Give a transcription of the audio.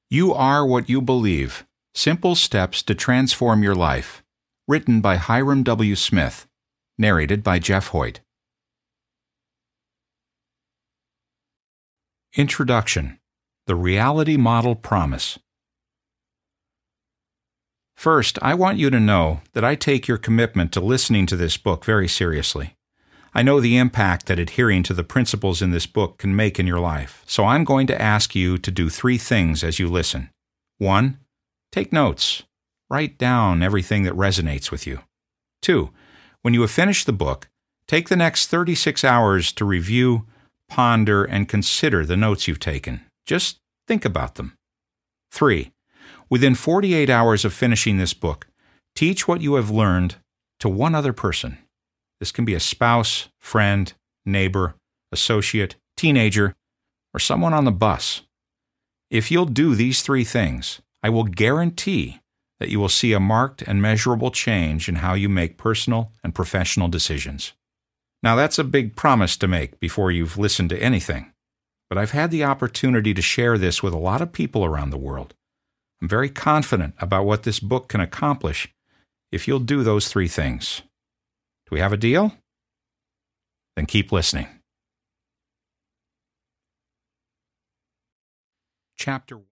You Are What You Believe. Simple Steps to Transform Your Life. Written by Hiram W. Smith. Narrated by Jeff Hoyt. Introduction. The Reality Model Promise. First, I want you to know that I take your commitment to listening to this book very seriously. I know the impact that adhering to the principles in this book can make in your life, so I'm going to ask you to do 3 things as you listen. 1. Take notes. Write down everything that resonates with you. 2. When you have finished the book, take the next 36 hours to review, ponder, and consider the notes you've taken. Just think about them. 3. Within 48 hours of finishing this book, teach what you have learned to one other person. This can be a spouse, friend, neighbor, associate, teenager, or someone on the bus. If you'll do these 3 things, I will guarantee that you will see a marked and measurable change in how you make personal and professional decisions. Now, that's a big promise to make before you've listened to anything, but I've had the opportunity to share this with a lot of people around the world. I'm very confident about what this book can accomplish if you'll do those 3 things. Do we have a deal? Then keep listening. Chapter